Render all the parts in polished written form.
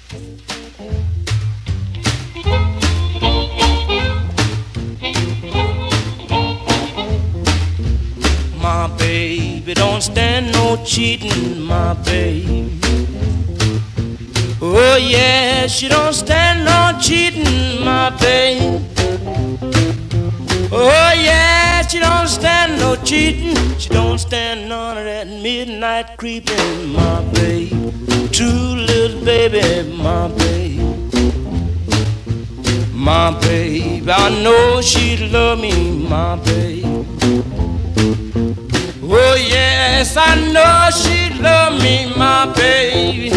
My baby don't stand no cheating, my baby. Oh yeah, she don't stand no cheating, my baby. Oh yeah, she don't stand no cheating. She don't stand none of that midnight creeping, my baby. True little baby, my baby. My baby, I know she love me, my baby. Oh yes, I know she love me, my baby.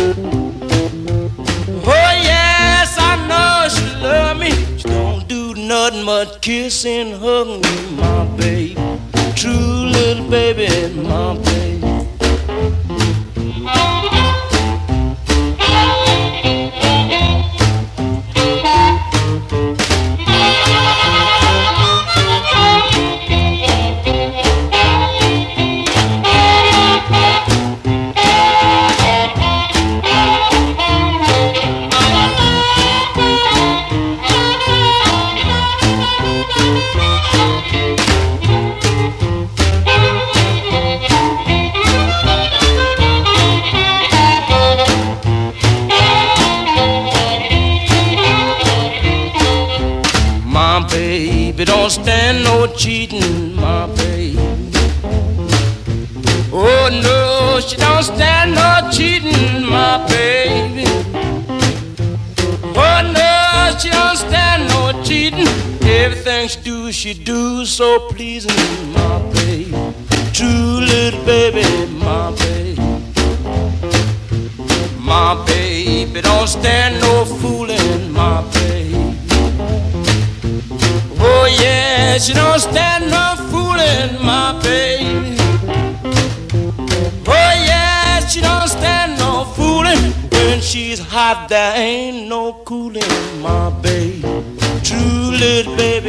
Oh yes, I know she love me. She don't do nothing but kiss and hug me, my baby. True little baby, my baby. My baby don't stand no cheating, my baby. Oh no, she don't stand no cheating, my baby. Oh no, she don't stand no cheating. Everything she do so pleasing, my baby. True little baby, my baby. My baby don't stand no fooling, my baby. Oh yeah, she don't stand no fooling, my baby. Oh yeah, she don't stand no fooling. When she's hot, there ain't no cooling, my baby. True little baby.